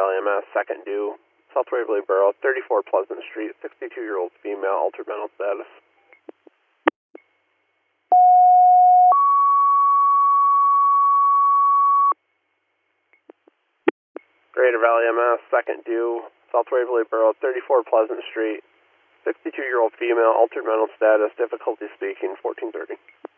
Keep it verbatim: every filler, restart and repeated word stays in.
Valley M S, second due, South Waverly Borough, thirty-four Pleasant Street, sixty-two-year-old female, altered mental status. Greater Valley M S, second due, South Waverly Borough, thirty-four Pleasant Street, sixty-two-year-old female, altered mental status, difficulty speaking, fourteen thirty.